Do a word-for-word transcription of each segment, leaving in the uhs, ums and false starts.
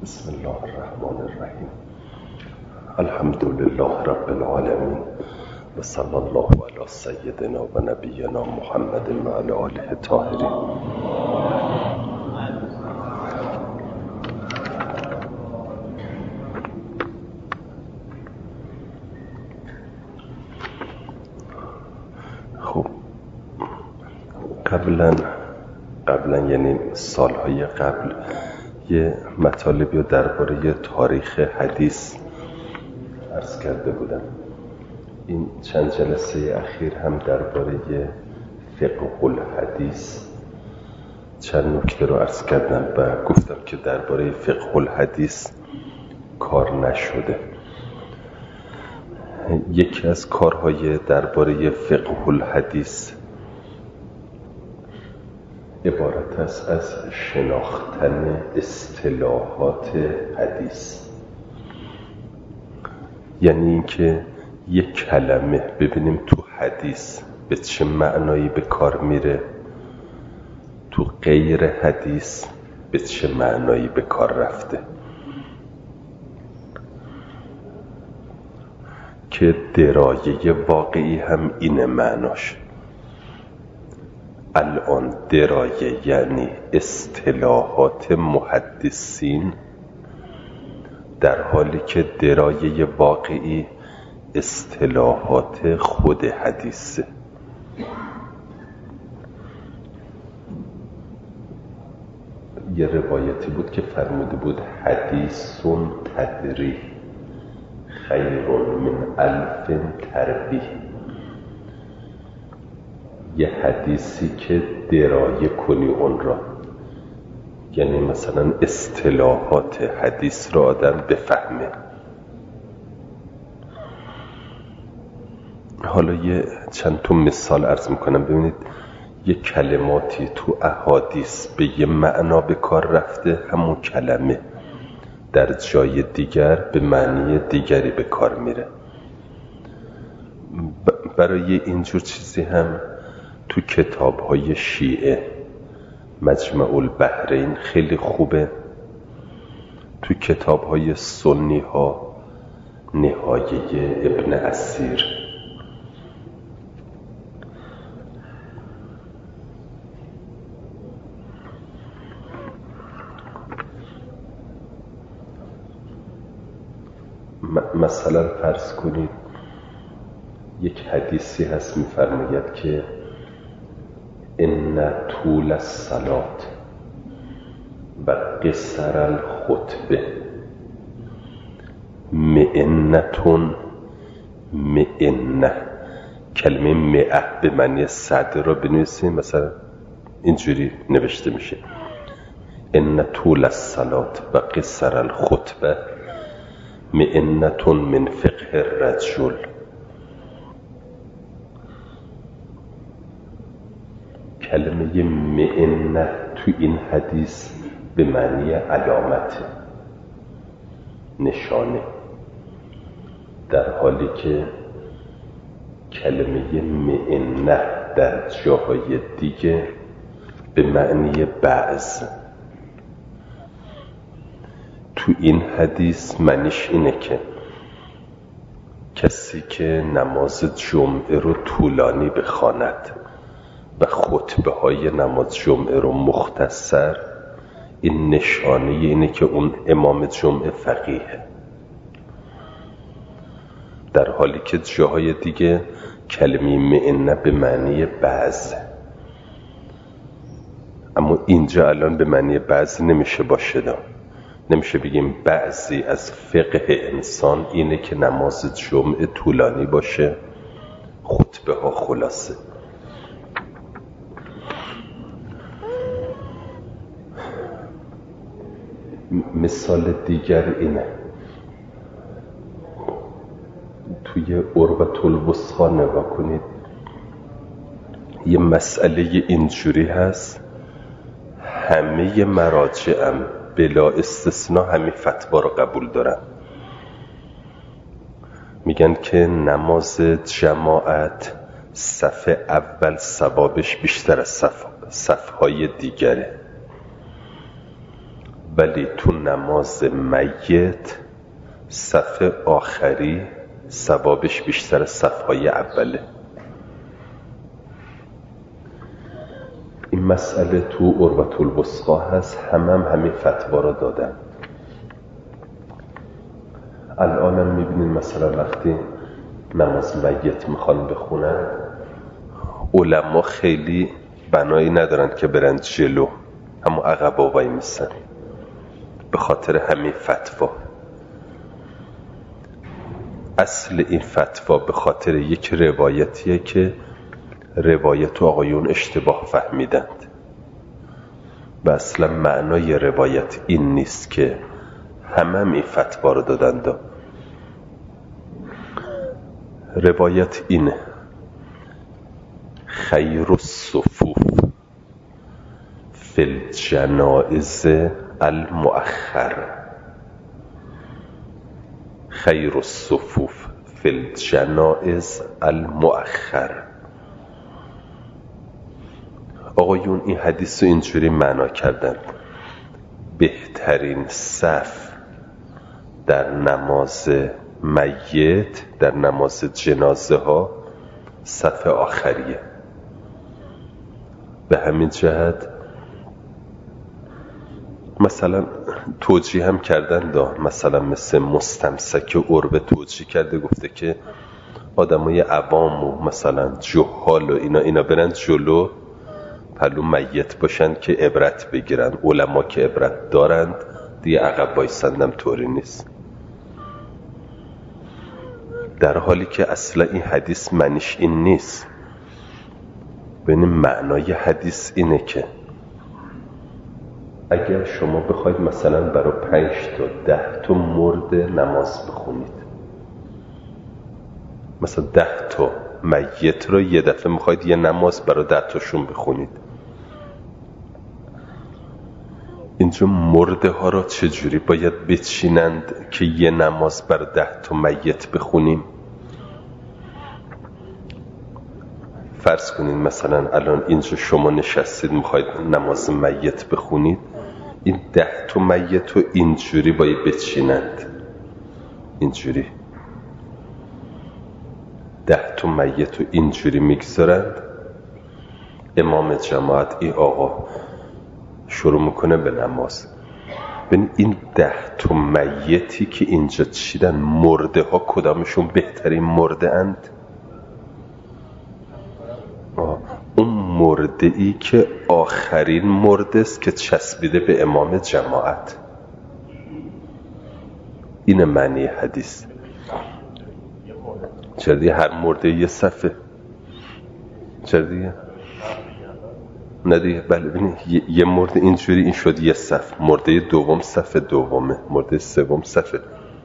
بسم الله الرحمن الرحیم. الحمد لله رب العالمین و صلی الله علی سیدنا و نبینا محمد و علی آله الطاهرین. خب قبلا قبلا یعنی سالهای قبل یه مطالبی رو درباره تاریخ حدیث عرض کرده بودم. این چند جلسه اخیر هم درباره فقه الحدیث چند نکته رو عرض کردم و گفتم که درباره فقه الحدیث کار نشده. یکی از کارهای درباره فقه الحدیث عبارت است از شناختن اصطلاحات حدیث، یعنی اینکه یک کلمه ببینیم تو حدیث به چه معنایی به کار میره، تو غیر حدیث به چه معنایی به کار رفته، که درایه واقعی هم اینه معناش. الان درایه یعنی اصطلاحات محدثین، در حالی که درایه واقعی اصطلاحات خود حدیثه. یه روایتی بود که فرموده بود حدیثون تدری خیر من الف تربیه، یه حدیثی که درایه کنی اون را، یعنی مثلا اصطلاحات حدیث را آدم بفهمه. حالا یه چند تا مثال عرض میکنم. ببینید یه کلماتی تو احادیث به یه معنا به کار رفته، همون کلمه در جای دیگر به معنی دیگری به کار میره. برای اینجور چیزی هم تو کتاب‌های شیعه مجمع البحرین خیلی خوبه، تو کتاب‌های سنی ها نهایه ابن اسیر. مثلا فرض کنید یک حدیثی هست می‌فرماید که ان طول الصلاة و قصر الخطبه مئنتون مئنه. کلمه مئه به معنی صد را بنویسیم، مثلا اینجوری نوشته میشه ان طول الصلاة و قصر الخطبه مئنتون من فقه الرجل. کلمه مئنه تو این حدیث به معنی علامت، نشانه، در حالی که کلمه مئنه در جاهای دیگه به معنی بعض. تو این حدیث معنیش اینه که کسی که نماز جمعه رو طولانی بخواند و خطبه های نماز جمعه رو مختصر، این نشانه اینه که اون امام جمعه فقیه، در حالی که جاهای دیگه کلمه مئنه به معنی بعض. اما اینجا الان به معنی بعض نمیشه باشه، نمیشه بگیم بعضی از فقه انسان اینه که نماز جمعه طولانی باشه، خطبه ها خلاصه. مثال دیگر اینه، توی عروة الوثقی نگاه کنید، یه مسئله اینجوری هست، همه مراجعم بلا استثناء همین فتوا رو قبول دارن، میگن که نماز جماعت صف اول ثوابش بیشتر از صف صفهای دیگره، ولی تو نماز میت صف آخری ثوابش بیشتر صفهای اوله. این مسئله تو عروة الوثقی هست، هم هم همین فتوا را دادن. الان هم میبینید مثلا وقتی نماز میت میخوان بخونن، علما خیلی بنایی ندارن که برن جلو، همون عقبا وای میسن به خاطر همین فتوا. اصل این فتوا به خاطر یک روایتیه که روایت آقایون اشتباه فهمیدند و اصلا معنای روایت این نیست که همه هم این فتوا رو دادند. روایت اینه: خیر الصفوف فی الجنائز المؤخر. خیر الصفوف فی الجنائز المؤخر. آقایون این حدیث رو اینجوری معنا کردن: بهترین صف در نماز میت، در نماز جنازه ها، صف آخریه. به همین جهت مثلا توجیه هم کردن دا، مثلا مثل مستمسک عربه توجیه کرده، گفته که آدمای عوام و مثلا جهال و اینا اینا برن جلو پلو میت باشن که عبرت بگیرن. علما که عبرت دارند دیگه عقب بایستندم طوری نیست، در حالی که اصلا این حدیث معنیش این نیست. ببینیم معنای حدیث اینه که اگر شما بخواید مثلا برای پنج تا ده تا مرد نماز بخونید، مثلا ده تا میت رو یه دفعه میخواید یه نماز برای ده تاشون بخونید، اینجا مرده ها را چجوری باید بچینند که یه نماز برای ده تا میت بخونیم؟ فرض کنید مثلا الان اینجا شما نشستید میخواید نماز میت بخونید، این ده تا میت رو اینجوری باید بچینند، اینجوری ده تا میت رو اینجوری میگذارند. امام جماعت این آقا شروع میکنه به نماز. ببین این ده تا میتی که اینجا چیدن، مرده ها کدامشون بهترین مرده اند؟ اون مرده ای که آخرین مرده است که چسبیده به امام جماعت. این معنی حدیث. چرا دیگه هر مرده یه صفه؟ چرا دیگه؟ نه دیگه، بله ببینید یه مرده اینجوری این شد یه صف، مرده دوم صف دومه، مرده سوم صف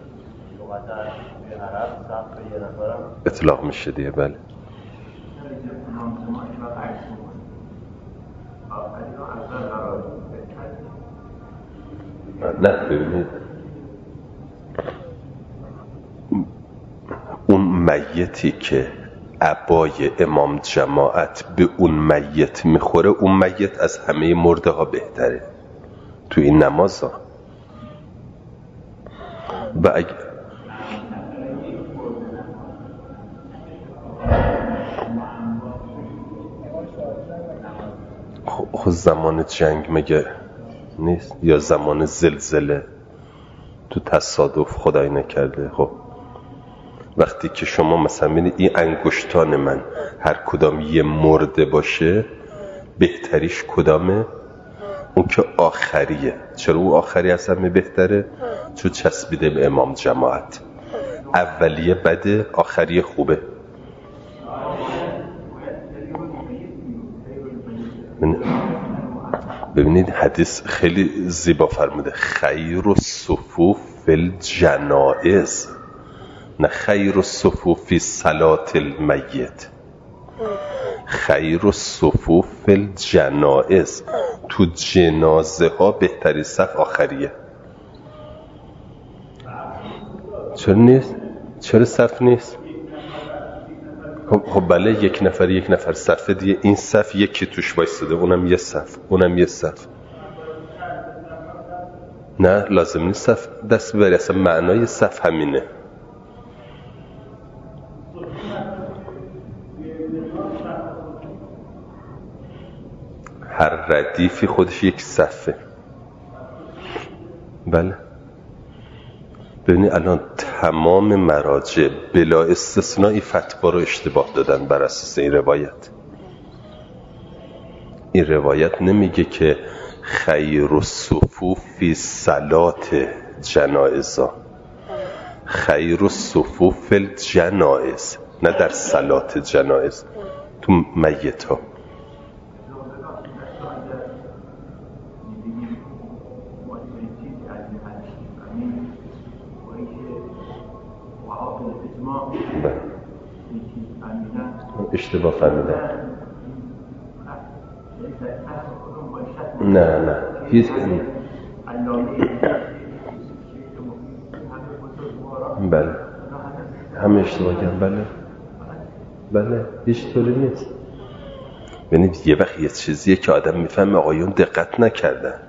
اطلاق میشه دیگه. بله نه ببینید اون میتی که عبای امام جماعت به اون میت میخوره، اون میت از همه مرده ها بهتره تو این نماز ها. و اگه خب زمان جنگ مگه نیست؟ یا زمان زلزله تو تصادف خدای نکرده. خب وقتی که شما مثلا ببینید این انگشتان من هر کدام یه مرده باشه، بهتریش کدامه؟ اون که آخریه. چرا اون آخری از همه بهتره؟ چون چسبیده به امام جماعت. اولیه بده، آخریه خوبه. ببینید حدیث خیلی زیبا فرموده: خیر الصفوف فی الجنائز، نه خیر الصفوف فی صلاة المیت. خیر الصفوف فی الجنائز، تو جنازه ها بهتری صف آخریه. چرا نیست؟ چرا صف نیست؟ خب بله یک نفر یک نفر صفه دیگه، این صف یکی توش وایساده، اونم یه صف، اونم یه صف. نه لازم نیست صف دست ببری، اصلا معنای صف همینه. هر ردیفی خودش یک صفه. بله ببینید الان تمام مراجع بلا استثنایی فتوا رو اشتباه دادن بر اساس این روایت. این روایت نمیگه که خیر الصفوف فی صلات جنائزا، خیر الصفوف فی الجنائز، نه در صلات جنائز، تو میت ها. اشتباه فهمیدم. نه نه هیچ بله همه اشتباه کردن. بله بله هیچ طوری نیست. ببینید یه وقت یه چیزیه که آدم میفهمه آقایون دقت نکردند،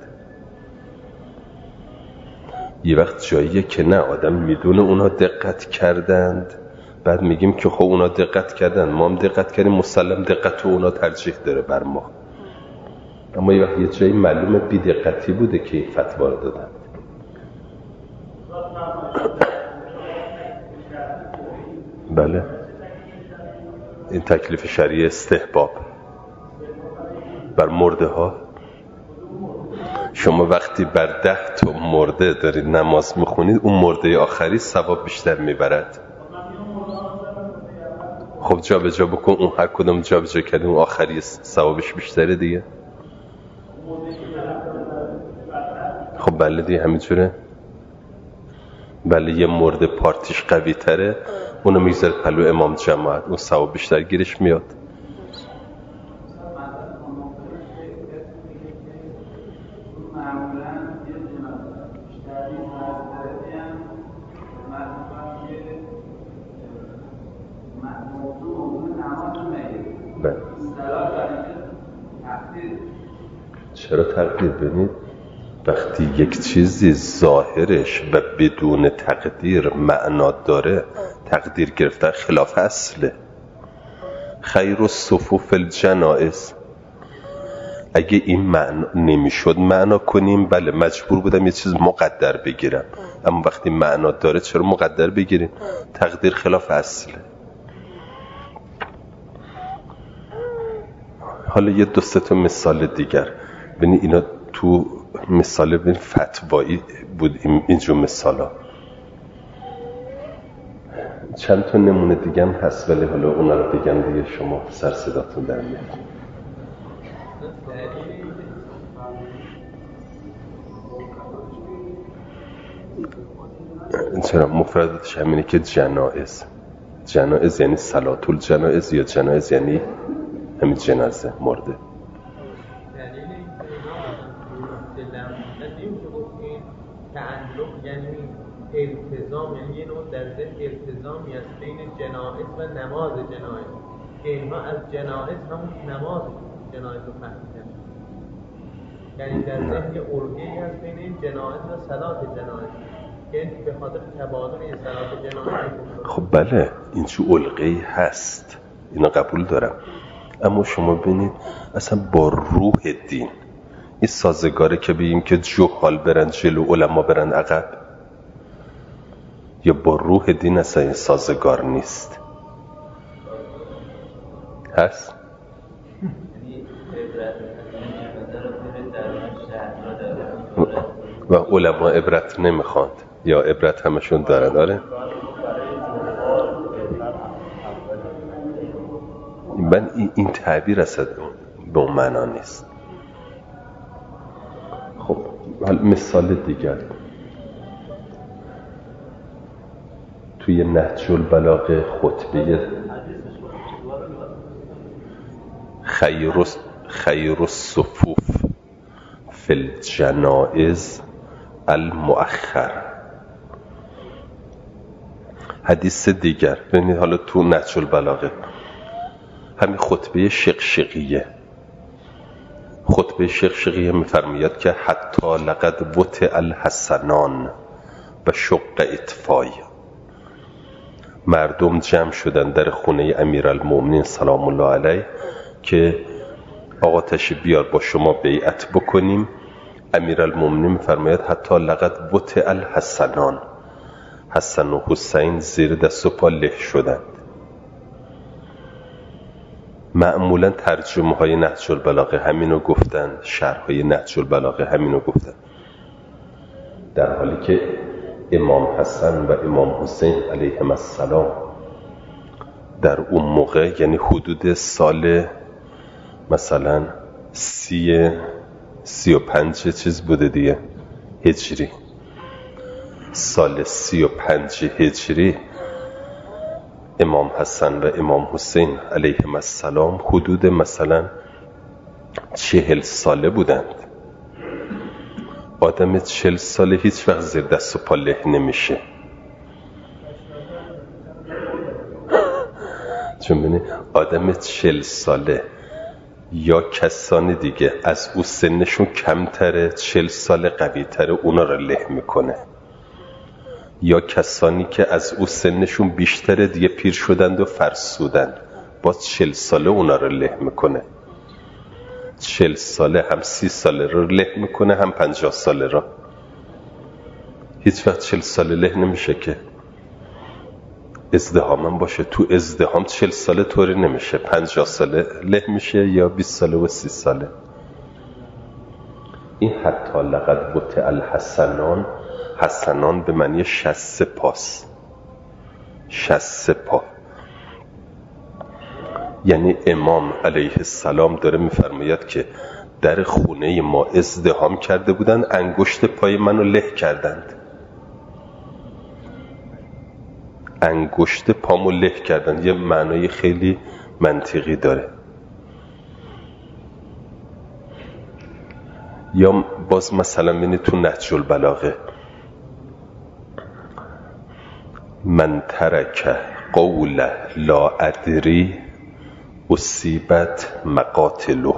یه وقت جاییه که نه آدم میدونه اونا دقت کردند، بعد میگیم که خب اونا دقت کردن ما هم دقت کردیم، مسلم دقت و اونا ترجیح داره بر ما. اما یه وقت یه جایی معلومه بی دقتی بوده که این فتوا رو دادن. بله این تکلیف شرعی استحباب بر مرده ها. شما وقتی بر ده تا مرده دارید نماز میخونید، اون مرده آخری ثواب بیشتر میبرد. خب جا به جا بکن، اون هر کدوم جا به جا کردیم اون آخری ثوابش بیشتره دیگه. خب بله دیگه همینجوره. بله یه مرده پارتیش قوی تره، اونو میذاره پلو امام جماعت، اون ثواب بیشتر گیرش میاد. بله. چرا تقدیر؟ ببینید وقتی یک چیزی ظاهرش و بدون تقدیر معنا داره، تقدیر گرفتن خلاف اصله. خیر الصفوف الجنائز، اگه این معنا نمیشد معنا کنیم بله مجبور بودم یه چیز مقدر بگیرم، اما وقتی معنا داره چرا مقدر بگیریم؟ تقدیر خلاف اصله. حالا یه دو سه تا مثال دیگر ببینید، اینا تو مثال ببین فتوایی بود اینجور مثالا. چند تا نمونه دیگه هم هست ولی حالا اونا رو بگم دیگه شما سر صداتون در میاد. چرا مفرداتش همینه که جنائز، جنائز یعنی صلات الجنائز، یا جنائز یعنی همین جنازه مرده. تعلق یعنی التزام، یعنی یه نوع در ذهن التزامی است بین جنائز و نماز جنائز که اینها از جنائز همون نماز جنائز رو فهمیدن، یعنی در ذهن یه ارگه‌ای هست بین این جنائز و صلات جنائز که این به خاطر تبادل این صلات جنائز. خب بله این چه الغه‌ای هست، اینا قبول دارم، اما شما ببینید اصلا با روح دین این سازگاره که بگیم که جهال برن جلو علما برن عقب؟ یا با روح دین اصلا این سازگار نیست؟ هست؟ و علما عبرت نمیخواند یا عبرت همشون دارن؟ داره؟ من این تعبیر اصلا به اون معنا نیست. خب مثال دیگر توی نهج البلاغه خطبه خیر خیر الصفوف فی الجنائز المؤخر. حدیث دیگر ببینید حالا تو نهج البلاغه همین خطبه شقشقیه، خطبه شیخ شقیه میفرماید که حتی لقد وطئ الحسنان و شق اطفای. مردم جمع شدن در خونه امیرالمومنین سلام الله علیه که آقا تشریف بیار با شما بیعت بکنیم. امیرالمومنین میفرماید حتی لقد وطئ الحسنان، حسن و حسین زیر دست و پا له شدند. معمولا ترجمه های نهج البلاغه همینو گفتن، شرح های نهج البلاغه همینو گفتن، در حالی که امام حسن و امام حسین علیهم السلام در اون موقع، یعنی حدود سال مثلا سی سی و پنج چیز بوده دیگه هجری، سال سی و پنج هجری امام حسن و امام حسین علیهم السلام حدود مثلا چهل ساله بودند. آدم چهل ساله هیچ وقت زیر دست و پا له نمیشه. چون بینید آدم چهل ساله یا کسانی دیگه از او سنشون کمتره، چهل سال قوی تره، اونا را له میکنه، یا کسانی که از او سنشون بیشتره دیگه پیر شدند و فرسودند، باز چهل ساله اونا را له میکنه. چهل ساله هم سی ساله را له میکنه، هم پنجاه ساله را. هیچ وقت چهل ساله له نمیشه که ازدهام هم باشه. تو ازدهام چهل ساله طوری نمیشه، پنجاه ساله له میشه یا بیست ساله و سی ساله. این حتی لقد وطئ الحسنان، حسنان به معنی شصت پاس، شصت پا. یعنی امام علیه السلام داره میفرماید که در خونه ما ازدحام کرده بودند، انگشت پای منو له کردند، انگشت پامو له کردند. یه معنای خیلی منطقی داره. یا باز مثلا ببینید تو نهج البلاغه، من ترک قول لا ادری اصیبت مقاتله.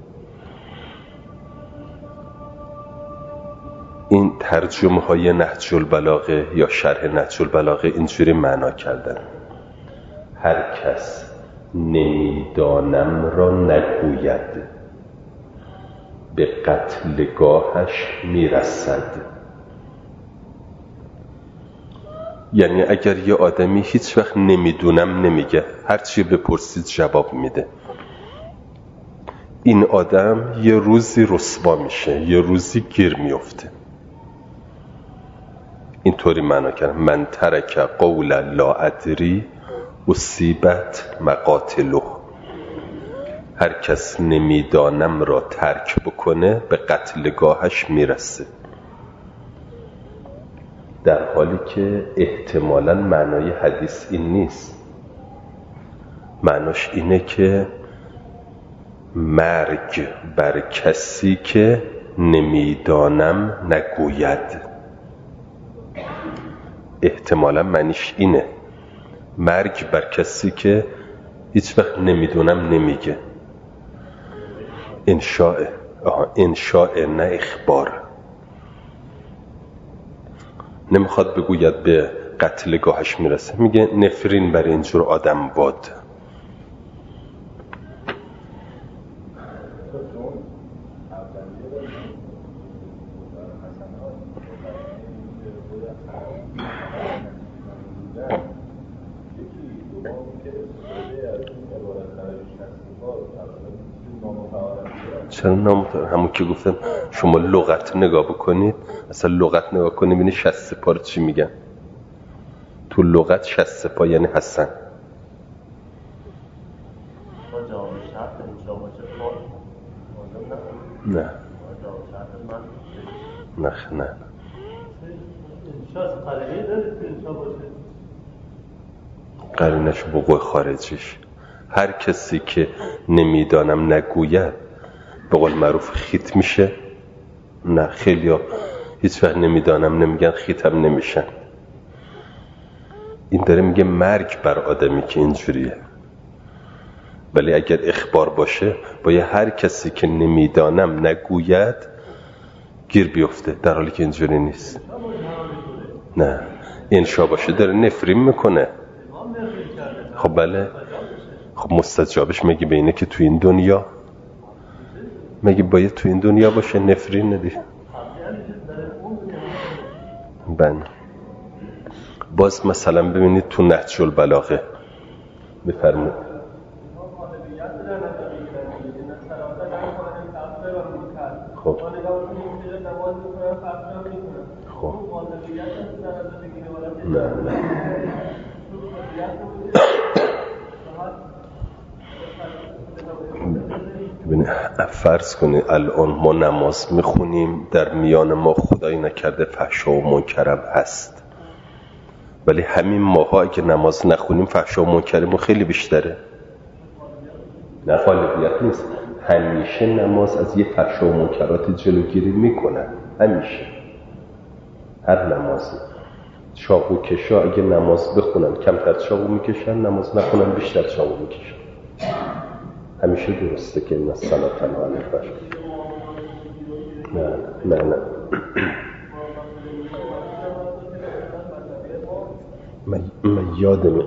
این ترجمه های نهج البلاغه یا شرح نهج البلاغه اینجوری معنا کردن: هر کس نمیدانم را نگوید به قتلگاهش میرسد. یعنی اگر یه آدمی هیچ وقت نمیدونم نمیگه، هر چی بپرسید جواب میده، این آدم یه روزی رسوا میشه، یه روزی گیر میفته. اینطوری معنا کردم: من ترک قول لا ادری اصیبت مقاتله. هر کس نمیدانم را ترک بکنه به قتلگاهش میرسه. در حالی که احتمالاً معنای حدیث این نیست. معناش اینه که مرگ بر کسی که نمیدانم نگوید. احتمالاً معنیش اینه: مرگ بر کسی که هیچ وقت نمیدونم نمیگه. انشاء آها انشاء نه اخبار. نمیخواد بگوید به قتلگاهش میرسه، میگه نفرین بر اینجور آدم باد. چرا نامطور؟ همون که گفتم شما لغت نگاه بکنید، اصلا لغت نگاه کنید ببینید شصت پا رو چی میگن. تو لغت شصت پا یعنی حسن. نه نه نه قرینش بقوه خارجیش. هر کسی که نمیدانم نگوید به قول معروف خیت میشه. نه خیلی ها هیچ وقت نمیدانم نمیگن، خیت هم نمیشن. این داره میگه مرگ بر آدمی که اینجوریه. ولی اگر اخبار باشه باید هر کسی که نمیدانم نگوید گیر بیفته، در حالی که اینجوری نیست. نه انشا باشه داره نفرین میکنه. خب بله، خب مستجابش مگه به اینه که تو این دنیا، مگه باید تو این دنیا باشه نفرین ندی؟ بله. باز مثلا ببینید تو نهج البلاغه بفرمایید خب خب نه نه ببینید فرض کنید الان ما نماز میخونیم، در میان ما خدایی نکرده فحشا و منکرم هست، ولی همین ماها اگه نماز نخونیم فحشا و منکرمون خیلی بیشتره. نه غالبیت نیست، همیشه نماز از یه فحشا و منکراتی جلوگیری میکنه، همیشه هر نمازی. چاقو کشا اگه نماز بخونن کمتر چاقو میکشن، نماز نخونن بیشتر چاقو میکشن. همیشه درسته که این از صلاتن و علیه باشه. نه نه نه من, من یادمه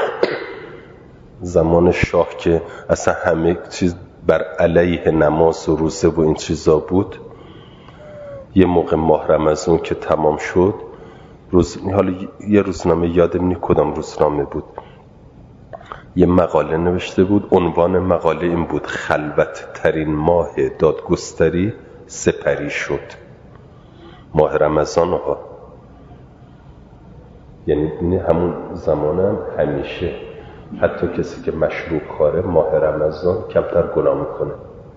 زمان شاه که اصلا همه چیز بر علیه نماز و روزه و این چیزا بود. یه موقع ماه رمضان که تمام شد، روز حالا یه روزنامه یادم نی کدام روزنامه بود، یه مقاله نوشته بود، عنوان مقاله این بود: خلوت ترین ماه دادگستری سپری شد. ماه رمضان ها، یعنی همون زمان هم همیشه حتی کسی که مشروب خواره ماه رمضان کمتر گناه میکنه.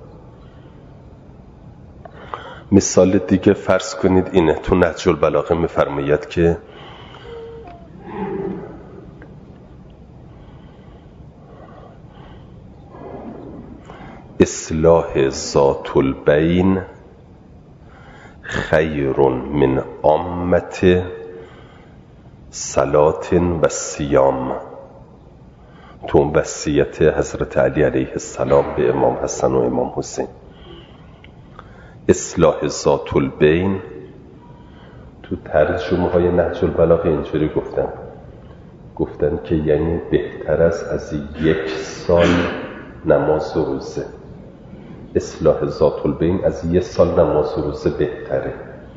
مثال دیگه فرض کنید اینه، تو نهج البلاغه میفرماید که اصلاح ذات البین خیر من عامة صلات و صیام. تو وصیت حضرت علی علیه السلام به امام حسن و امام حسین. اصلاح ذات البین تو ترجمه های نهج البلاغه اینجوری گفتن گفتن که یعنی بهتر است از یک سال نماز و روزه. اصلاح ذات البین از یک سال نماز و روزه بهتره،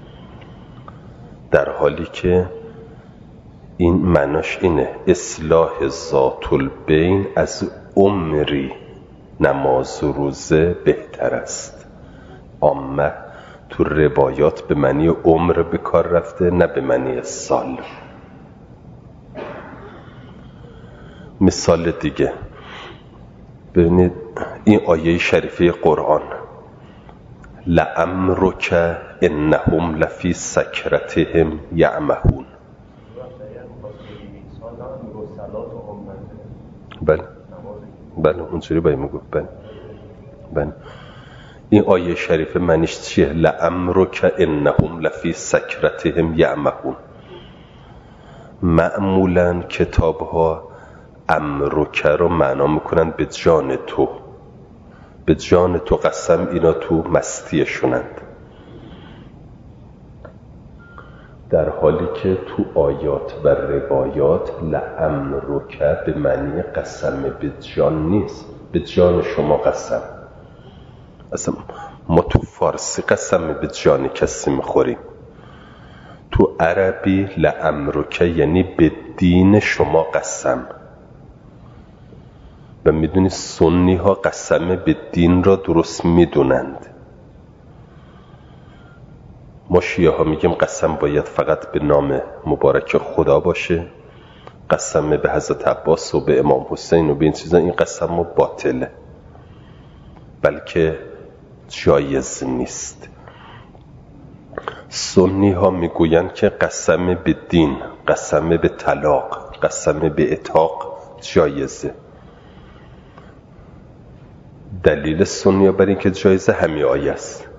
در حالی که این معناش اینه اصلاح ذات البین از عمری نماز و روزه بهتر است. اما تو روایات به معنی عمر به کار رفته، نه به معنی سال. مثال دیگه ببینید این آیه شریفه قرآن: لعمرک انهم لفی سکرتهم یعمهون. بله بله اونجوری باید میگفت. بله بله این آیه شریفه معنیش چیه؟ لعمرک انهم لفی سکرتهم یعمهون. معمولا کتاب ها امرک رو معنا میکنن به جان تو، به جان تو قسم اینا تو مستیشونند، در حالی که تو آیات و روایات لعمرک به معنی قسم به جان نیست، به جان شما قسم. اصلا ما تو فارسی قسم به جان کسی میخوریم، تو عربی لعمرک یعنی به دین شما قسم. و میدونی سنی ها قسم به دین را درست میدونند. ما شیعه ها میگیم قسم باید فقط به نام مبارک خدا باشه، قسم به حضرت عباس و به امام حسین و به این چیزا این قسم ما باطله، بلکه جایز نیست. سنی ها میگویند که قسم به دین، قسم به طلاق، قسم به عتاق جایزه. دلیل سنی ها برای این که جایزه همین آیه است: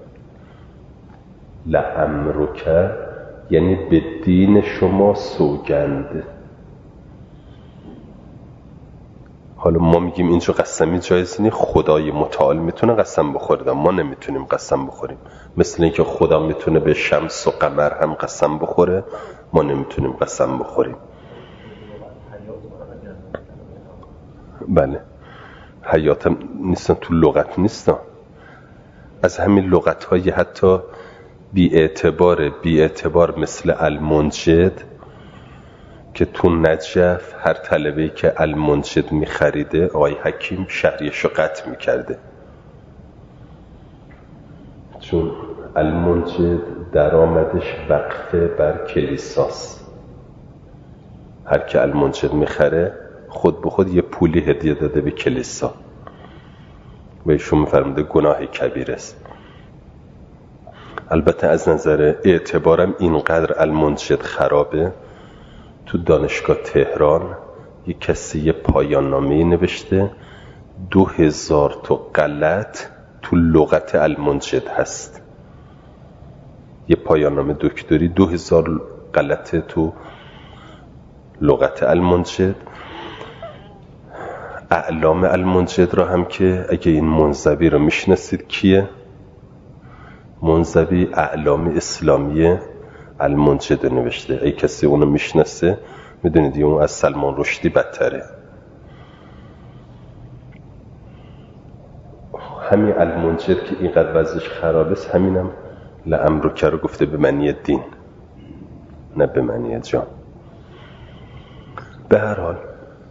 لعمرک یعنی به دین شما سوگند. حالا ما میگیم اینجا قسمی جایز نیست، خدای متعال میتونه قسم بخوره، ما نمیتونیم قسم بخوریم. مثل اینکه خدا میتونه به شمس و قمر هم قسم بخوره، ما نمیتونیم قسم بخوریم. بله، حیات هم نیستن، تو لغت نیستن. از همین لغت های حتی بی اعتبار بی اعتبار مثل المنجد که تو نجف هر طلبه‌ای که المنجد میخریده آقای حکیم شهریشو قطع میکرده، چون المنجد درآمدش وقفه بر کلیساست. هر که المنجد میخره خود به خود یه پولی هدیه داده به کلیسا و ایشون میفرموده گناه کبیر است. البته از نظر اعتبارم اینقدر المنجد خرابه، تو دانشگاه تهران یه کسی یه پایان نامه‌ای نوشته دو هزار تا غلط تو لغت المنجد هست. یه پایان نامه دکتری دو هزار غلط تو لغت المنجد. اعلام المنجد را هم که اگه این منزوی رو میشناسید کیه؟ منزوی اعلام اسلامی المنجد نوشته. ای کسی اونو میشناسه میدونید اون از سلمان رشدی بدتره. همین المنجد که اینقدر وضعش خرابه است، همینم لعمرک رو گفته به معنی دین نه به معنی جان. به هر حال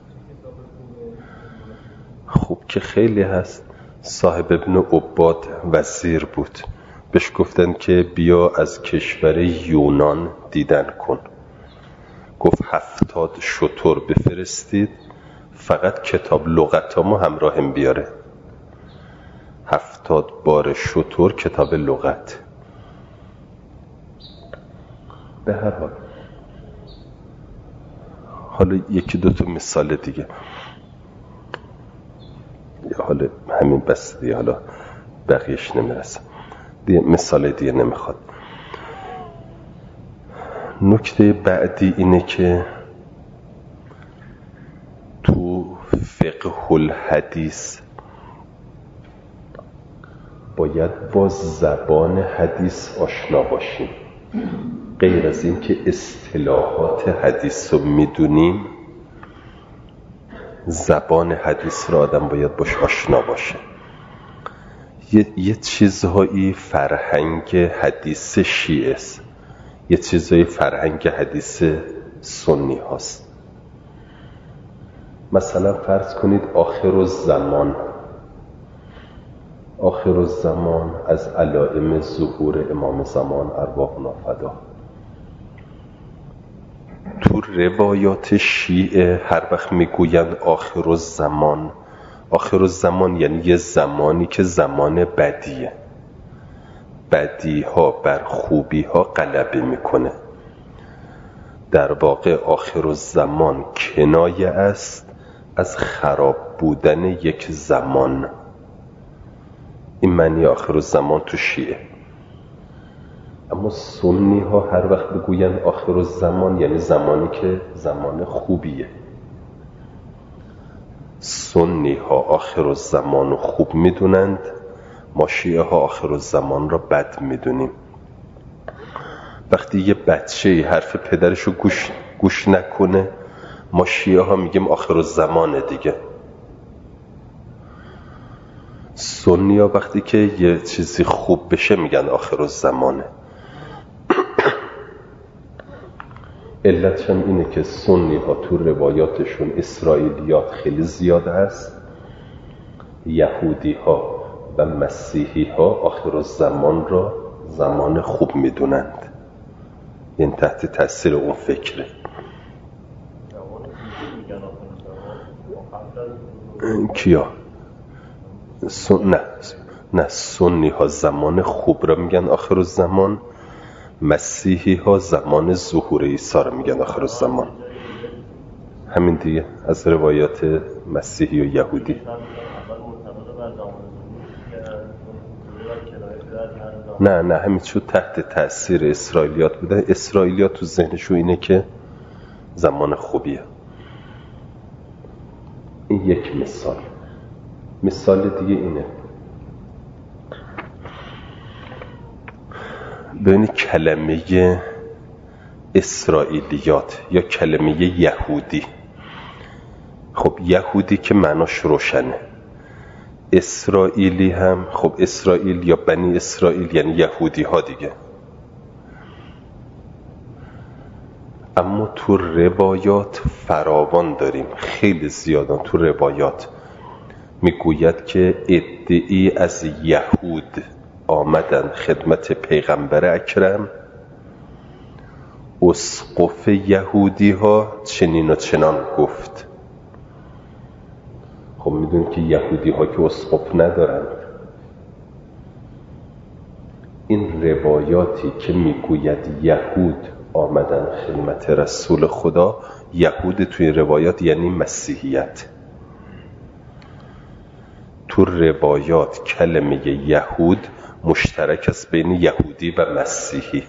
خوب که خیلی هست. صاحب ابن عباد وزیر بود، بهش گفتن که بیا از کشور یونان دیدن کن. گفت هفتاد شتر بفرستید، فقط کتاب لغتامو همراهم بیاره. هفتاد بار شتر کتاب لغت. به هر حال حالا یکی دو تا مثال دیگه، یا حالا همین بس دیگه، حالا بقیهش نمیرسه دیگه، مثال دیگه نمیخواد. نکته بعدی اینه که تو فقه الحدیث باید با زبان حدیث آشنا باشیم. غیر از این که اصطلاحات حدیث رو میدونیم، زبان حدیث رو آدم باید باش آشنا باشه. یه, یه چیزهایی فرهنگ حدیث شیعه است، یه چیزهایی فرهنگ حدیث سنی هاست. مثلا فرض کنید آخر الزمان، آخر الزمان از علائم ظهور امام زمان ارواحنا فدا. تو روایات شیعه هر وقت میگویند آخر الزمان، آخر الزمان یعنی یه زمانی که زمان بدیه، بدی ها بر خوبی ها غلبه میکنه. در واقع آخر الزمان کنایه است از خراب بودن یک زمان. این معنی آخر الزمان تو شیعه. اما سنی ها هر وقت بگوین آخر الزمان یعنی زمانی که زمان خوبیه. سنی ها آخر الزمان رو خوب میدونند، ما شیعه ها آخر الزمان را بد میدونیم. وقتی یه بچه حرف پدرش رو گوش, گوش نکنه، ما شیعه ها میگیم آخر الزمانه دیگه. سنی ها وقتی که یه چیزی خوب بشه میگن آخر الزمانه. علتش هم اینه که سنی ها تو روایاتشون اسرائیلیات خیلی زیاد هست. یهودی ها و مسیحی ها آخر الزمان را زمان خوب میدونند، این تحت تاثیر اون فکره. کیا؟ سن... نه نه سنی ها زمان خوب را میگن آخر الزمان، مسیحی ها زمان ظهور عیسی را میگن آخر الزمان. همین دیگه از روایات مسیحی و یهودی. نه نه همین شو تحت تأثیر اسرائیلیات بودن. اسرائیلیات تو ذهنشو اینه که زمان خوبیه. این یک مثال. مثال دیگه اینه، ببین کلمه اسرائیلیات یا کلمه یهودی، خب یهودی که معناش روشنه، اسرائیلی هم، خب اسرائیل یا بنی اسرائیل یعنی یهودی ها دیگه. اما تو روایات فراوان داریم، خیلی زیادان تو روایات میگوید که عده‌ای از یهود آمدن خدمت پیغمبر اکرم، اسقف یهودی ها چنین و چنان گفت. خب میدونید که یهودی ها که اسقف ندارند. این روایاتی که میگوید یهود آمدن خدمت رسول خدا، یهود توی روایات یعنی مسیحیت. تو روایات کلمه یهود مشترک است بین یهودی و مسیحی،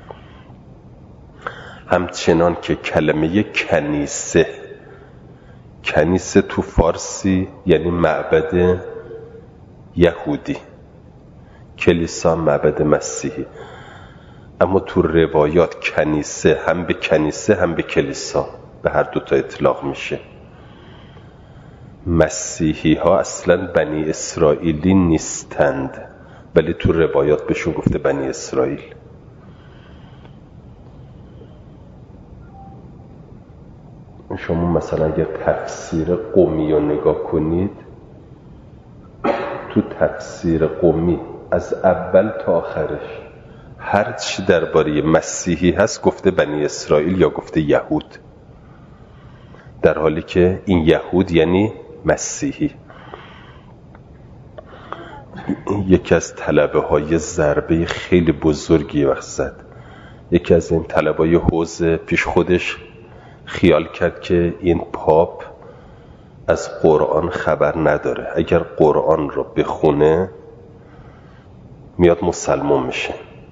همچنان که کلمه کنیسه، کنیسه تو فارسی یعنی معبد یهودی، کلیسا معبد مسیحی. اما تو روایات کنیسه هم به کنیسه هم به کلیسا به هر دوتا اطلاق میشه. مسیحی ها اصلا بنی اسرائیلی نیستند، ولی تو روایات بهشون گفته بنی اسرائیل. شما مثلا اگر تفسیر قمی رو نگاه کنید، تو تفسیر قمی از اول تا آخرش هر چی درباره مسیحی هست گفته بنی اسرائیل یا گفته یهود، در حالی که این یهود یعنی مسیحی. یکی از طلبه های ضربه خیلی بزرگی وقت زد. یکی از این طلبه های حوز پیش خودش خیال کرد که این پاپ از قرآن خبر نداره، اگر قرآن رو بخونه میاد مسلمان میشه.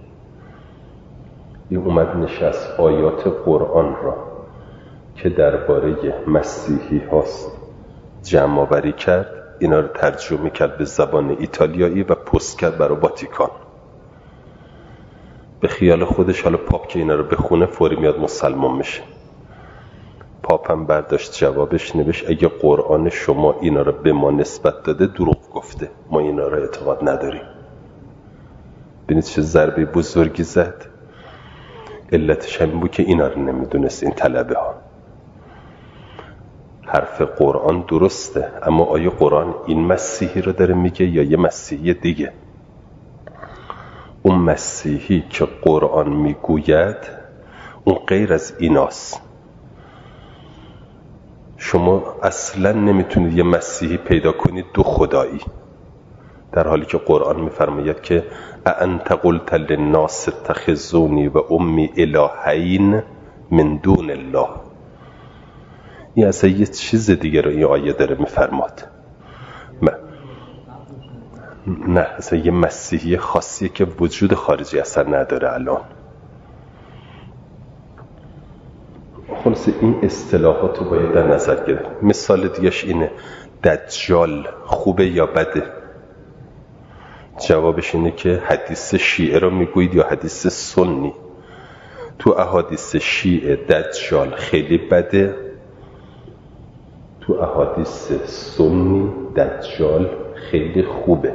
این اومد نشست آیات قرآن را که درباره مسیحی هاست جمع آوری کرد، اینا رو ترجمه کرد به زبان ایتالیایی و پست کرد برای واتیکان. به خیال خودش حالا پاپ که اینا رو بخونه فوری میاد مسلمان میشه. پاپ هم برداشت جوابش نوشت اگه قرآن شما اینا رو به ما نسبت داده دروغ گفته، ما اینا رو اعتقاد نداریم. ببینید چه ضربه بزرگی زد. علتش همین بود که اینا رو نمیدونست این طلبه ها. حرف قرآن درسته، اما آیا قرآن این مسیحی رو داره میگه یا یه مسیحی دیگه؟ اون مسیحی که قرآن میگوید اون غیر از ایناست. شما اصلا نمیتونید یه مسیحی پیدا کنید دو خدایی، در حالی که قرآن میفرماید که اانت قلت للناس اتخذونی و امی الهین من دون الله. این اصلا یه چیز دیگه رو این آیه داره میفرماد. نه اصلا یه مسیحی خاصیه که وجود خارجی اصلا نداره الان. خلاصه این اصطلاحات رو باید در نظر گرفت. مثال دیگهش اینه دجال خوبه یا بده؟ جوابش اینه که حدیث شیعه رو میگویید یا حدیث سنی؟ تو احادیث شیعه دجال خیلی بده، تو احادیث سنی دجال خیلی خوبه.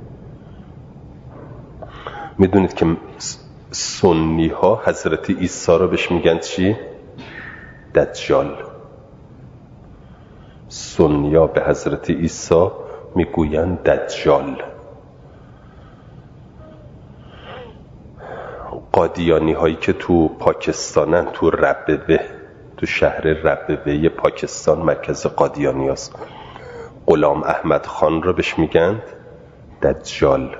میدونید که سنی ها حضرت عیسی رو بهش میگن چی؟ دجال. سنی ها به حضرت عیسی میگوین دجال. قادیانی هایی که تو پاکستانن، تو ربوه، تو شهر ربوه پاکستان مرکز قادیانی هست، غلام احمد خان رو بهش میگن دجال.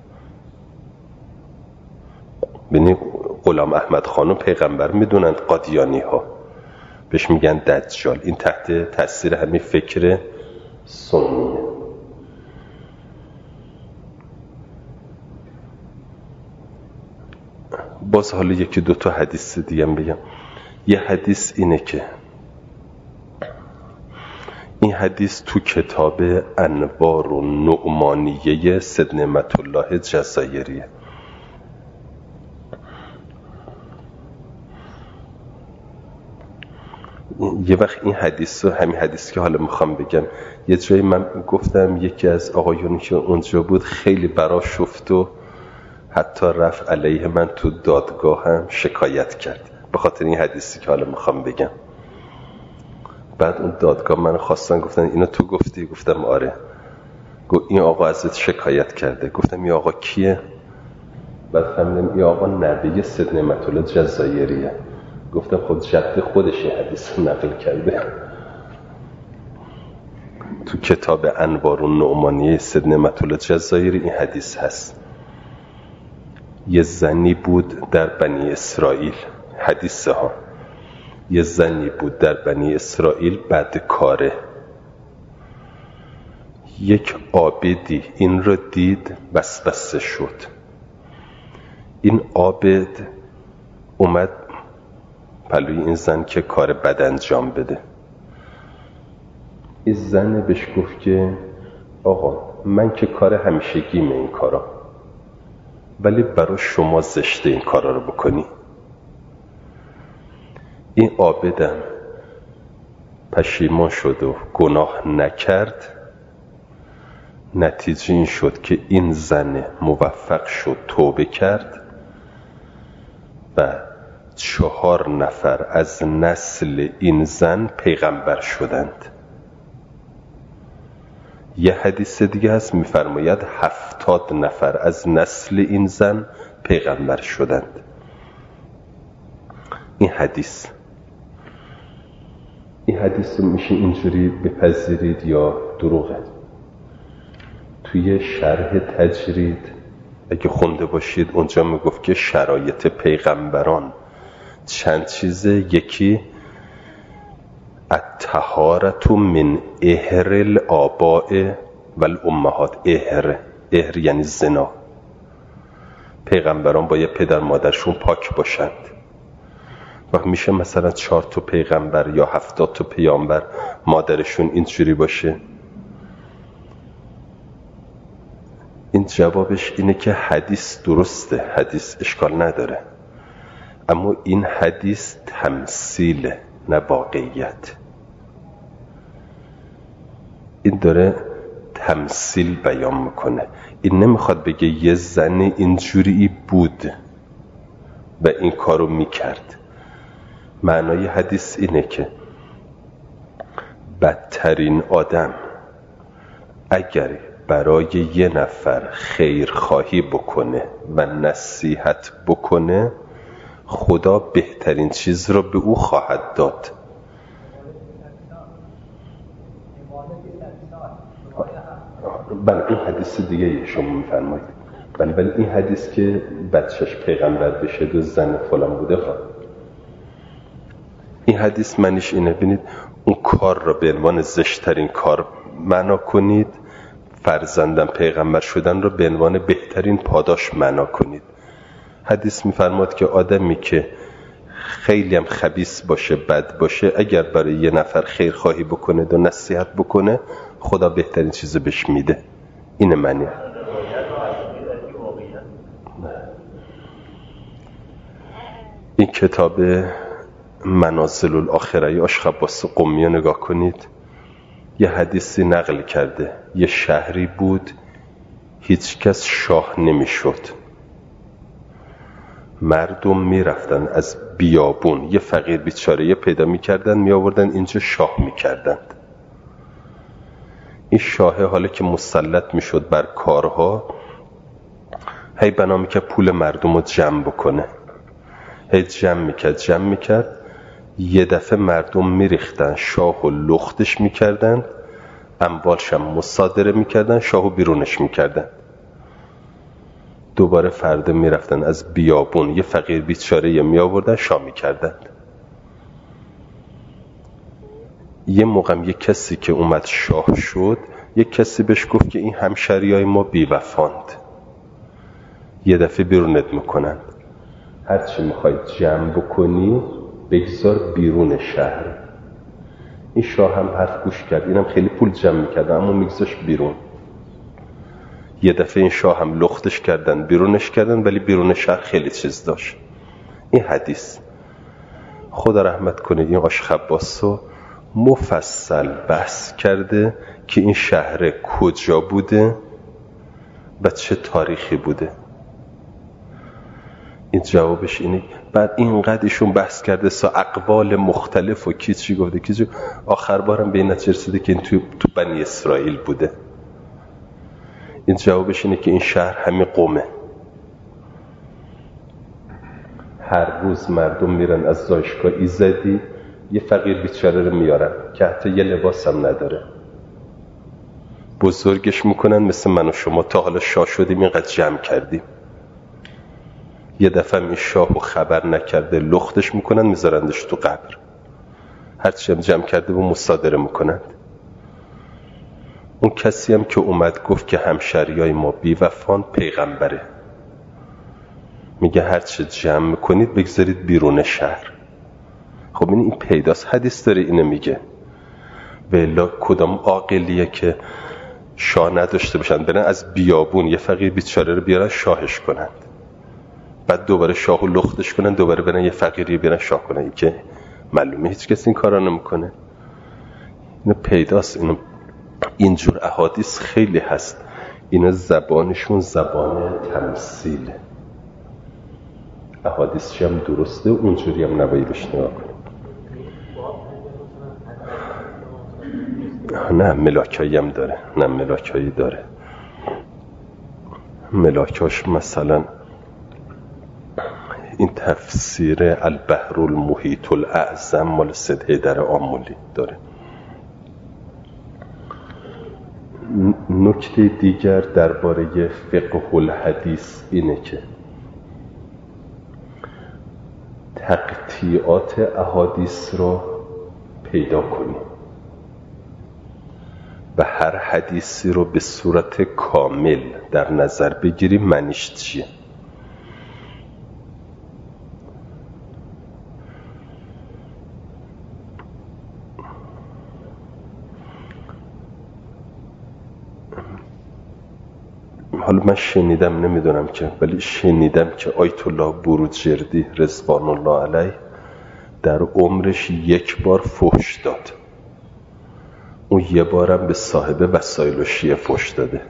ببینید غلام احمد خانو پیغمبر میدونند قادیانی ها، بهش میگن دجال. این تحت تاثیر همین فکر سنیه. باز حالا یکی دو تا حدیث دیگه بگم. یه حدیث اینه که این حدیث تو کتاب انوار و نعمانیه سید نعمت الله جزایریه. یه وقت این حدیث رو، همین حدیث که حالا میخوام بگم، یه جایی من گفتم یکی از آقایونی که اونجا بود خیلی برا شفت و حتی رفت علیه من تو دادگاه هم شکایت کرد به خاطر این حدیثی که حالا میخوام بگم. بعد اون دادگاه من خواستن گفتن اینو تو گفتی؟ گفتم آره. گفت این آقا ازت شکایت کرده. گفتم این آقا کیه؟ بعد فهمیدم این آقا نبی سید نعمت الله جزایریه. گفتم خب جد خودش این حدیث رو نقل کرده. تو کتاب انوار و نعمانیه سید نعمت الله جزایری این حدیث هست. یه زنی بود در بنی اسرائیل، حدیثه ها، یه زنی بود در بنی اسرائیل بدکاره. یک عابدی این رو دید وسوسه شد. این عابد اومد پلوی این زن که کار بد انجام بده. این زن بهش گفت که آقا من که کار همیشگیمه این کارا، ولی برای شما زشته این کارا رو بکنی. این عابدم پشیمان شد و گناه نکرد. نتیجه این شد که این زن موفق شد توبه کرد و چهار نفر از نسل این زن پیغمبر شدند. یه حدیث دیگه هست میفرماید هفتاد نفر از نسل این زن پیغمبر شدند. این حدیث این حدیث رو میشه اینجوری بپذیرید یا دروغه. توی شرح تجرید اگه خونده باشید اونجا میگفت که شرایط پیغمبران چند چیزه. یکی الطهارة من اهر الآباء والامهات. اهر اهر یعنی زنا. پیغمبران باید پدر مادرشون پاک باشند. و میشه مثلا چهار تا پیغمبر یا هفتاد تا پیامبر مادرشون اینجوری باشه؟ این جوابش اینه که حدیث درسته، حدیث اشکال نداره، اما این حدیث تمثیل نه واقعیت. این داره تمثیل بیان میکنه. این نمیخواد بگه یه زن اینجوری بود و این کارو میکرد. معنای حدیث اینه که بدترین آدم اگر برای یه نفر خیرخواهی بکنه و نصیحت بکنه، خدا بهترین چیز رو به او خواهد داد. بله این حدیث دیگه شما میفرمایید. بله ولی این حدیث که بچهش پیغمبر بشه دو زن فلان بوده خواه. این حدیث معنیش اینه ببینید اون کار رو به عنوان زشترین کار معنا کنید، فرزندم پیغمبر شدن رو به عنوان بهترین پاداش معنا کنید. حدیث میفرماد که آدمی که خیلی هم خبیث باشه، بد باشه، اگر برای یه نفر خیر خواهی بکنه و نصیحت بکنه، خدا بهترین چیز بهش میده. اینه معنی. این کتاب منازل الاخره عاشق عباس قمی رو نگاه کنید. یه حدیثی نقل کرده. یه شهری بود هیچ کس شاه نمیشد. مردم میرفتن از بیابون یه فقیر بیچاره پیدا میکردن میآوردن اینجا شاه میکردند. این شاه حالا که مسلط میشد بر کارها، هی بنا میکرد پول مردم رو جمع بکنه. هی جمع میکرد جمع میکرد یه دفعه مردم میریختن شاه و لختش میکردن، اموالش هم مصادره میکردن، شاه و بیرونش میکردن. دوباره فردا میرفتن از بیابون یه فقیر بیچاره می آوردن شاه میکردن. یه موقع یه کسی که اومد شاه شد، یه کسی بهش گفت که این همشریای ما بیوفاند، یه دفعه بیرونت میکنن، هرچی میخوای جمع بکنی بگذار بیرون شهر. این شاه هم حرف گوش کرد، اینم خیلی پول جمع میکرد اما میگذاشت بیرون. یه دفعه این شاه هم لختش کردن بیرونش کردن، ولی بیرون شهر خیلی چیز داشت. این حدیث خدا رحمت کنه این عاشق عباسو مفصل بحث کرده که این شهر کجا بوده و چه تاریخی بوده. این جوابش اینه. بعد اینقدر ایشون بحث کرده سا اقوال مختلف و کی چی گفته کی چی، آخر بارم به این نتیجه رسیده که این تو, تو بنی اسرائیل بوده. این جوابش اینه که این شهر همین قومه. هر روز مردم میرن از زایشگاه ایزدی یه فقیر بیچاره رو میارن که حتی یه لباس هم نداره، بزرگش میکنن مثل من و شما. تا حالا شاه شدیم اینقدر جمع کردیم، یه دفعه این شاهو خبر نکرده لختش میکنن میذارندش تو قبر، هرچی هم جمع کرده و مصادره میکنند. اون کسی هم که اومد گفت که همشریای ما بی وفان پیغمبره، میگه هرچی جمع میکنید بگذارید بیرون شهر. خب این این پیداست، حدیث داره اینه میگه. ولی کدام عاقلیه که شاه نداشته باشن برن از بیابون یه فقیر بیچاره رو بیارن شاهش کنند، بعد دوباره شاهو لختش کنن، دوباره برن یه فقیری بیارن شاه کنن؟ این که معلومه هیچ کسی این کارا نمیکنه. اینو پیداست. اینو اینجور احادیث خیلی هست. اینا زبانشون زبان تمثیله. احادیثش هم درسته، اونجوری هم نباید بهش نگاه کنیم. نه ملاکایی هم داره، نه ملاکایی داره. ملاکاش مثلا این تفسیر البحر المحیط الاعظم مال سید حیدر آملی داره. نکته دیگر درباره فقه الحدیث اینه که تقطیعات احادیث رو پیدا کنیم و هر حدیثی رو به صورت کامل در نظر بگیریم معنیش چیه. حالا من شنیدم، نمیدونم که، ولی شنیدم که آیت الله بروجردی رضوان الله علیه در عمرش یک بار فحش داد. اون یه بارم به صاحب وسایل و شیعه فحش داده.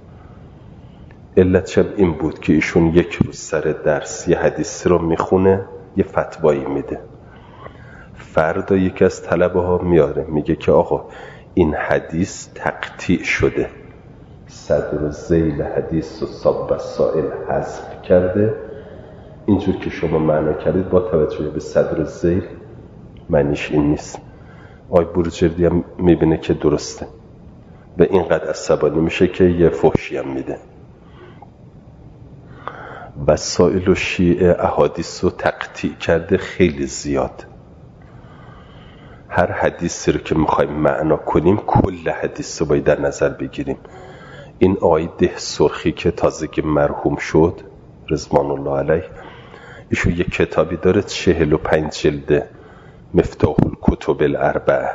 علتش این بود که ایشون یک روز سر درس یه حدیثی رو میخونه، یه فتوایی میده. فردا یکی از طلبه ها میاره میگه که آقا این حدیث تقطیع شده، صدر و ذیل حدیث و صاب و سائل حذف کرده، اینجور که شما معنا کردید با توجه به صدر و ذیل معنیش این نیست. آی بروجردی هم میبینه که درسته و اینقدر عصبانی میشه که یه فحشی هم میده. وسائل و شیعه احادیث رو تقطیع کرده خیلی زیاد. هر حدیثی رو که میخوایم معنا کنیم کل حدیث رو باید در نظر بگیریم. این آقای ده سرخی که تازگی مرحوم شد رضوان الله علیه، ایشون یک کتابی داره چهل و پنج جلده، مفتاح الکتب الاربعه.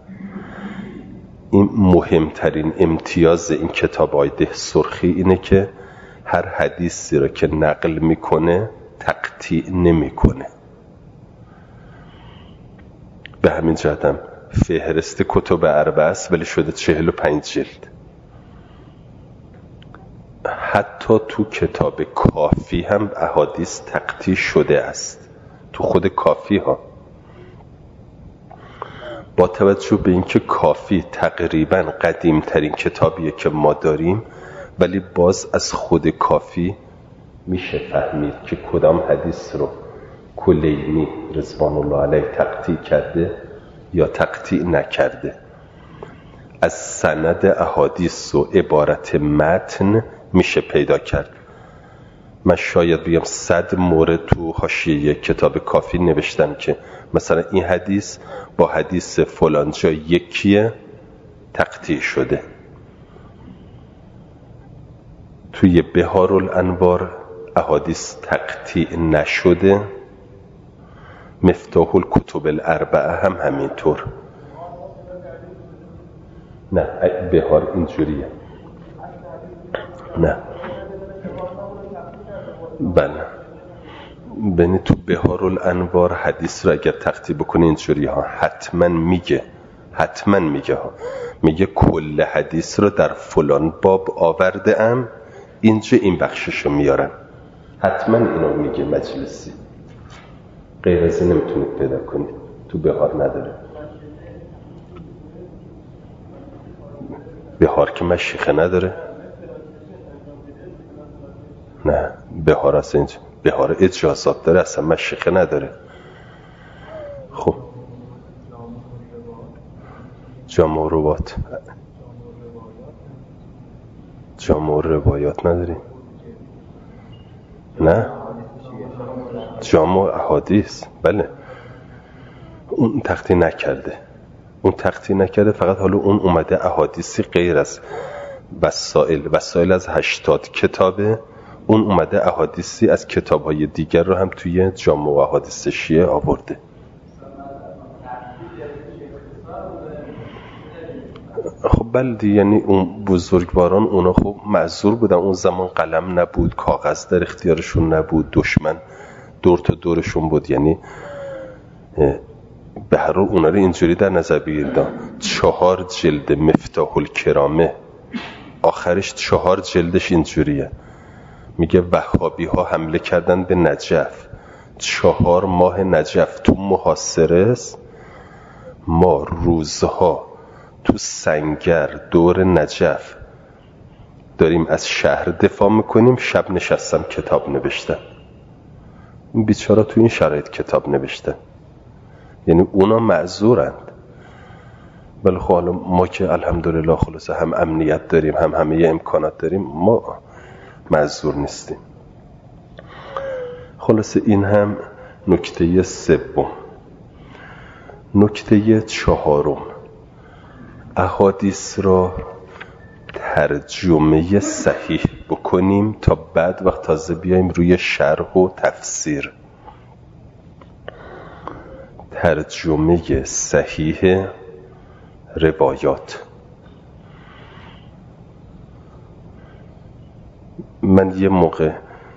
این مهمترین امتیاز این کتاب آقای ده سرخی اینه که هر حدیثی رو که نقل میکنه تقطیع نمیکنه. به همین جهتم فهرست کتب اربعه است ولی شده چهل و پنج جلد. حتی تو کتاب کافی هم احادیث تقطیع شده است، تو خود کافی ها. با توجه به اینکه کافی تقریبا قدیم ترین کتابیه که ما داریم، ولی باز از خود کافی میشه فهمید که کدام حدیث رو کلینی رضوان الله علیه تقطیع کرده یا تقطیع نکرده. از سند احادیث و عبارت متن میشه پیدا کرد. من شاید بگم صد مورد تو حاشیه کتاب کافی نوشتم که مثلا این حدیث با حدیث فلان جا یکیه، تقطیع شده. توی بهار الانوار احادیث تقطیع نشده. مفتاح الکتب الاربعه هم همینطور. نه بهار اینجوریه. نه بله ببینید تو بهارالانوار حدیث رو اگر تخطیب بکنی اینجوری ها حتما میگه حتما میگه ها میگه کل حدیث رو در فلان باب آورده ام، اینجا این بخشش رو میارم. حتما اینو میگه مجلسی، غیر از این نمیتونید پیدا کنید. تو بهار نداره. بهار که مشیخه نداره. نه بهار اصلا اینجا بهار اجازات داره، اصلا مشیخه نداره. خب جامع و روایات جامع و روایات نداریم. نه جامع و احادیث بله اون تختی نکرده اون تختی نکرده فقط حالا اون اومده احادیثی غیر از وسائل وسائل از هشتاد کتابه، اون اومده احادیثی از کتاب‌های دیگر رو هم توی جامع و احادیث شیعه آورده. خب بله یعنی اون بزرگواران اونا خب معذور بودن، اون زمان قلم نبود، کاغذ در اختیارشون نبود، دشمن دور تا دورشون بود، یعنی به هر حال اونا رو اینجوری در نظر بگیرید. چهار جلد مفتاح الکرامه آخرش چهار جلدش اینجوریه، میگه وهابی ها حمله کردن به نجف، چهار ماه نجف تو محاصره است، ما روزها تو سنگر دور نجف داریم از شهر دفاع میکنیم، شب نشستم کتاب نوشتم. این بیچارا تو این شرایط کتاب نوشتن، یعنی اونا معذورند. ولی خب حالا ما که الحمدلله خلاصه هم امنیت داریم هم همه امکانات داریم، ما معذور نیستیم. خلاصه این هم نکته سوم. نکته چهارم، احادیث را ترجمه صحیح بکنیم تا بعد وقت تازه بیایم روی شرح و تفسیر. ترجمه صحیح روایات. من یه موقع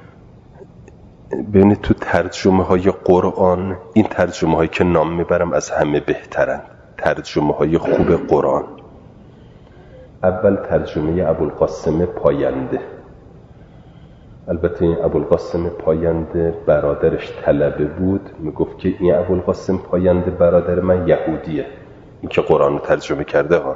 ببینید تو ترجمه های قرآن، این ترجمه هایی که نام میبرم از همه بهترند، ترجمه های خوب قرآن. اول ترجمه ابوالقاسم پاینده. البته این ابوالقاسم پاینده برادرش طلبه بود، میگفت که این ابوالقاسم پاینده برادر من یهودیه، این که قرآن رو ترجمه کرده ها،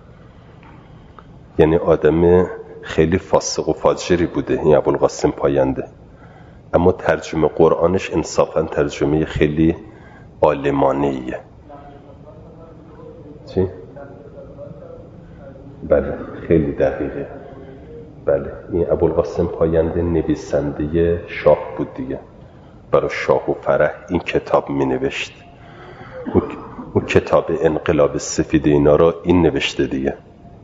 یعنی آدم خیلی فاسق و فاجری بوده این ابوالقاسم پاینده، اما ترجمه قرآنش انصافا ترجمه خیلی عالمانه‌ایه. چی؟ بله خیلی دقیقه. بله این ابوالقاسم پاینده نویسنده شاه بود دیگه، برای شاه و فرح این کتاب می نوشت. اون کتاب انقلاب سفید اینا را این نوشته دیگه.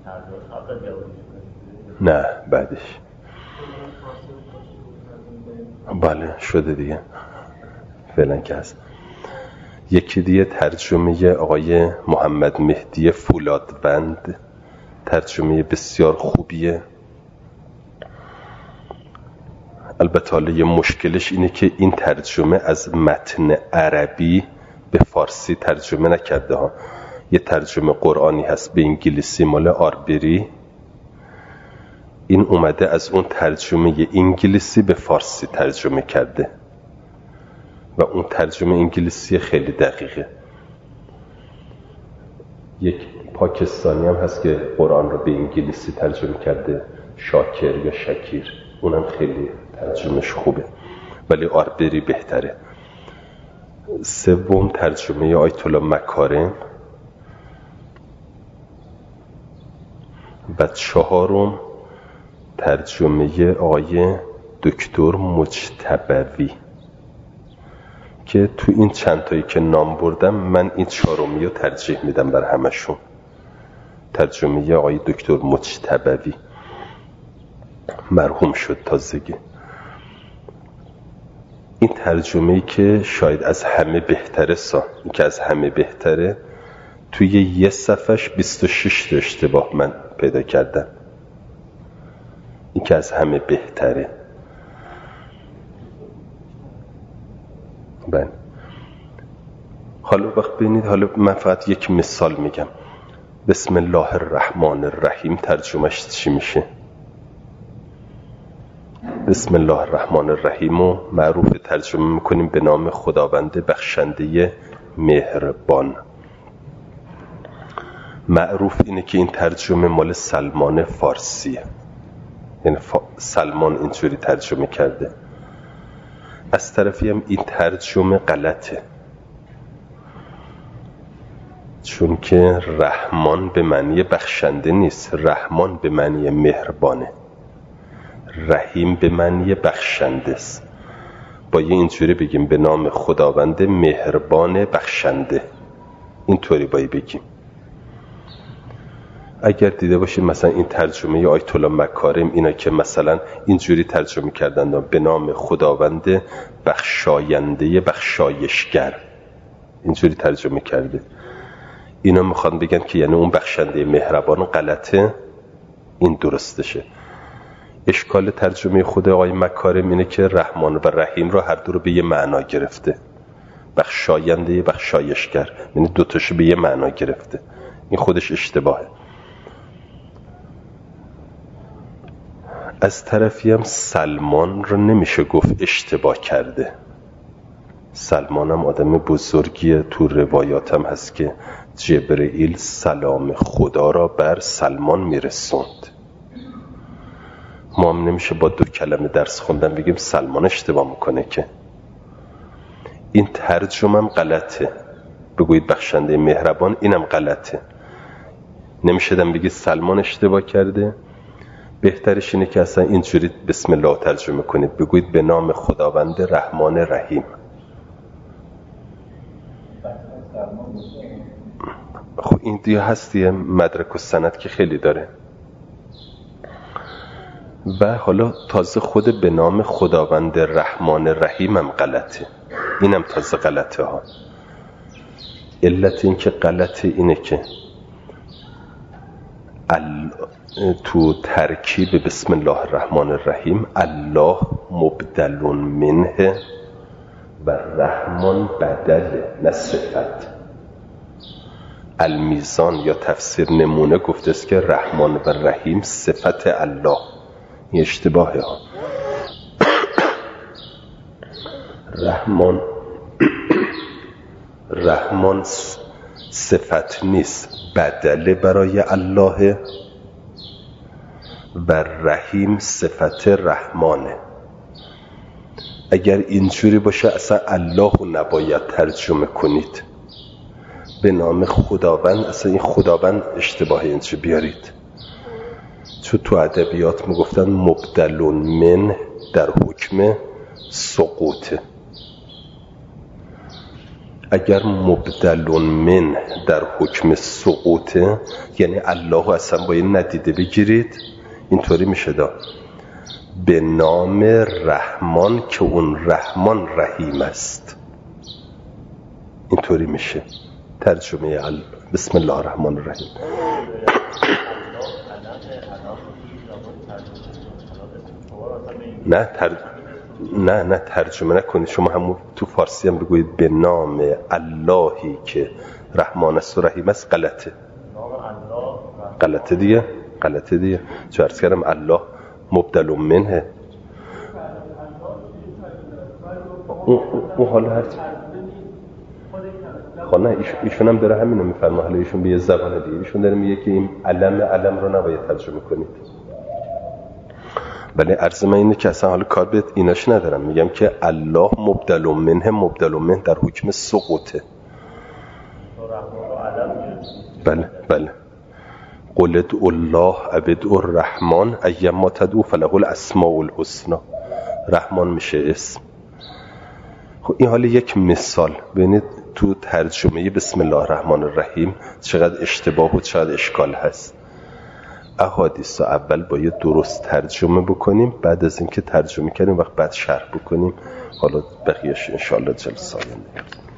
نه بعدش بله شده دیگه فعلا که هست. یکی دیگه ترجمه آقای محمد مهدی فولادوند، ترجمه بسیار خوبیه. البته حالا یه مشکلش اینه که این ترجمه از متن عربی به فارسی ترجمه نکرده ها. یه ترجمه قرآنی هست به انگلیسی مال آربری، این اومده از اون ترجمه انگلیسی به فارسی ترجمه کرده و اون ترجمه انگلیسی خیلی دقیقه. یک پاکستانی هم هست که قرآن رو به انگلیسی ترجمه کرده، شاکر یا شکیر، اونم خیلی ترجمهش خوبه، ولی آربری بهتره. سوم ترجمه آیت الله مکارم و چهارم ترجمه آقای دکتر مجتبوی که تو این چند تایی که نام بردم من این چهارمی رو ترجیح میدم بر همشون. ترجمه آقای دکتر مجتبوی مرحوم شد تازگی. این ترجمه‌ای که شاید از همه بهتره سا این که از همه بهتره توی یه صفحش بیست و شش تا اشتباه من پیدا کردم. این که از همه بهتره. بله. حالا وقت ببینید، حالا من فقط یک مثال میگم. بسم الله الرحمن الرحیم ترجمهش چی میشه؟ بسم الله الرحمن الرحیم و معروف ترجمه میکنیم به نام خداوند بخشنده مهربان. معروف اینه که این ترجمه مال سلمان فارسیه، یعنی سلمان اینجوری ترجمه کرده. از طرفی هم این ترجمه غلطه، چون که رحمان به معنی بخشنده نیست، رحمان به معنی مهربانه، رحیم به معنی بخشنده است. باید اینجوری بگیم به نام خداوند مهربان بخشنده، اینطوری باید بگیم. اگر دیده باشید مثلا این ترجمه آیت الله مکارم، اینا که مثلا اینجوری ترجمه کردن به نام خداوند بخشاینده بخشایشگر، اینجوری ترجمه کرده. اینا میخوان بگن که یعنی اون بخشنده مهربان غلطه، این درستشه. اشکال ترجمه خود آقای مکارم اینه که رحمان و رحیم رو هر دو رو به یه معنا گرفته، بخشاینده بخشایشگر، یعنی دوتاشو به یه معنا گرفته. این خودش اشتباهه. از طرفی هم سلمان رو نمیشه گفت اشتباه کرده. سلمان هم آدم بزرگیه، تو روایات هم هست که جبرئیل سلام خدا را بر سلمان میرسوند. ما هم نمیشه با دو کلمه درس خوندن بگیم سلمان اشتباه میکنه که. این ترجمه هم غلطه، بگویید بخشنده مهربان، اینم غلطه. نمیشه دم بگید سلمان اشتباه کرده. بهترش اینه که اصلا اینجوری بسم الله ترجمه کنید، بگویید به نام خداوند رحمان رحیم. خب این دیگه هستیه مدرک و سند که خیلی داره. و حالا تازه خود به نام خداوند رحمان رحیم هم غلطه، اینم تازه غلطه ها. علت این که غلطه اینه که ال... تو ترکیب بسم الله الرحمن الرحیم الله مبدل منه و رحمان بدل، نه صفت. المیزان یا تفسیر نمونه گفته است که رحمان و رحیم صفت الله. این اشتباهه ها. رحمان رحمان صفت نیست، بدله برای الله، و رحیم صفت رحمانه. اگر اینجوری باشه اصلا الله رو نباید ترجمه کنید، به نام خداوند. اصلا این خداوند اشتباه اینجا بیارید، چون تو ادبیات میگفتن مبدل من در حکم سقوطه. اگر مبدل من در حکم سقوطه یعنی الله اصلا باید ندیده بگیرید. اینطوری میشه دا به نام رحمان که اون رحمان رحیم است، اینطوری میشه ترجمه بسم الله الرحمن الرحیم. نه تر... نه نه ترجمه نکنید. شما همون تو فارسی هم بگویید به نام اللهی که رحمان است و رحیم است. غلطه، غلطه دیگه، غلطه دیگه. چون عرض کردم الله مبدل منه. اون, اون حالا هر خب نه ایشون هم داره همینو میفرما. حالا ایشون به یه زبان دیگه ایشون داره میگه که این علم علم رو نباید ترجمه کنید. ولی عرض من اینه که اصلا حالا کار به ایناش ندارم. میگم که الله مبدل منه، مبدل منه در حکم سقوطه. بله بله. قل ادعوا الله او ادعوا الرحمن ایما تدعوا فله الاسماء الحسنی. رحمان میشه اسم. خب این حالا یک مثال. ببینید تو ترجمه بسم الله الرحمن الرحیم چقدر اشتباه و چقدر اشکال هست. احادیث رو اول باید درست ترجمه بکنیم، بعد از اینکه ترجمه کردیم وقت بعد شرح بکنیم. حالا بقیه‌اش انشاءالله جلسه آینده.